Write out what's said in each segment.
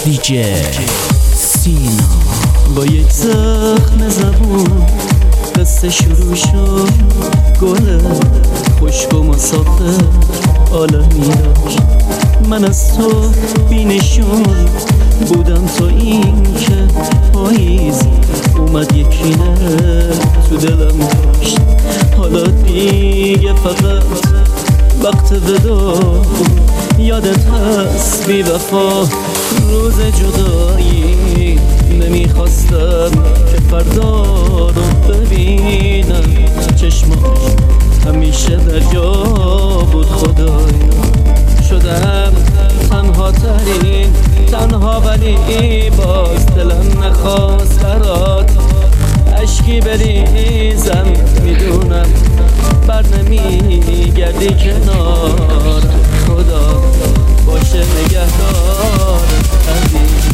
دیجی سینا با یک زخم زبون قصه شروع شد. گل خشک و مسافر عالمی داشت. من از تو بینشون بودم تا این که پاییز اومد یکینه تو دلم داشت. حالا دیگه فقط وقت ودا یادت هست بی وفا روز جدایی نمیخواستم که فردا رو ببینم. چشماش همیشه دریا بود خدایا. شدم تنها ترین تنها ولی باز دلم نخواست برات اشکی بریزم. میدونم بر نمیگردی کنار. خدا باشه نگهدار عزیز.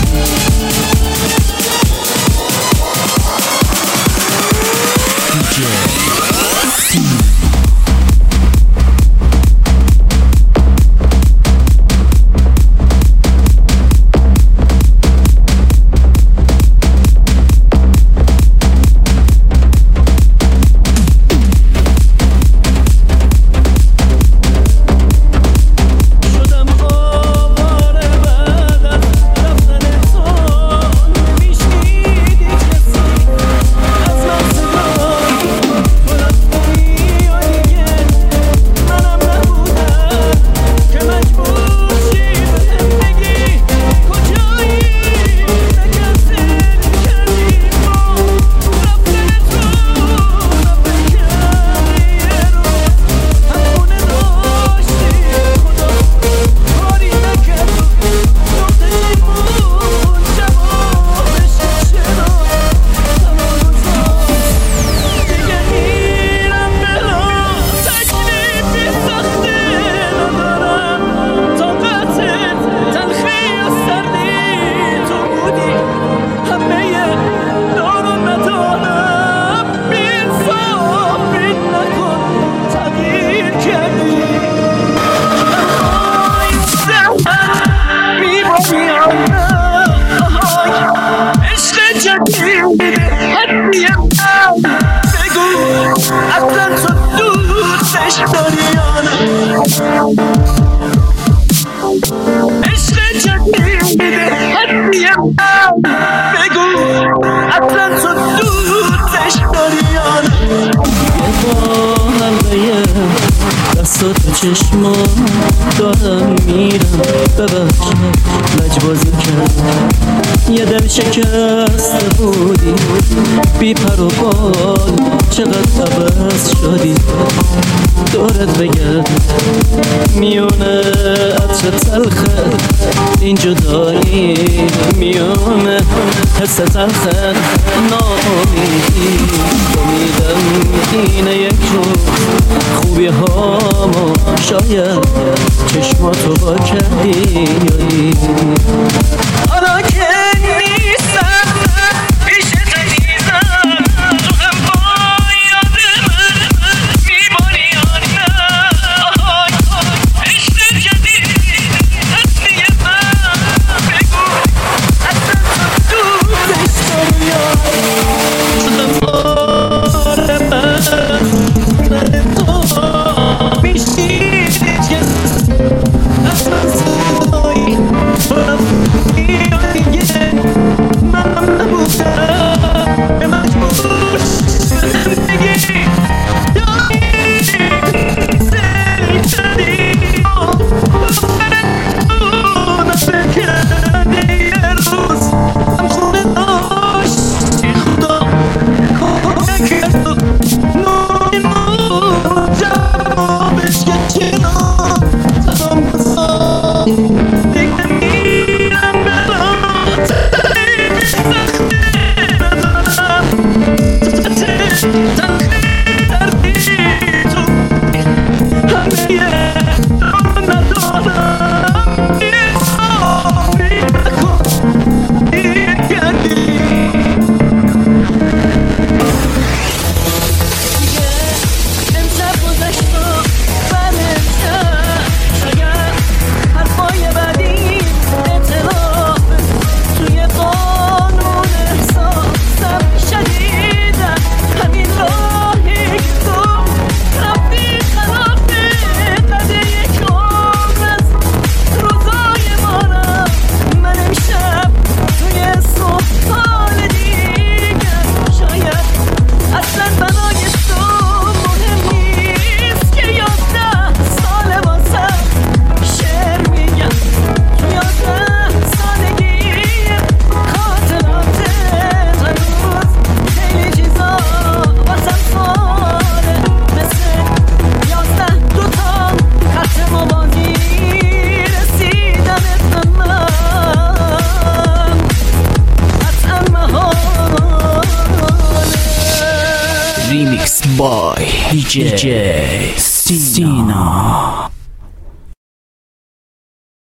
دیجی دستات به چشما دارم میرم. ببخش لجبازی کردم. یه دل شکسته بودی بی پر و بال. چقدر عوض شدی دورت بگرد میونه عطر تلخه این جدایی میونه حس تلخه ناامیدی. امیدم اینه یک روز خوبی هامو شاید چشماتو با کردی یادی. حالا که نیستم پیش تنیزم تو هم با یاد من میباری آنم. عشق جدید اصلی من بگو اصلا تو دوستش داری یا شدم بار من تو میشی دیگه اصلا صدایی DJ سینا.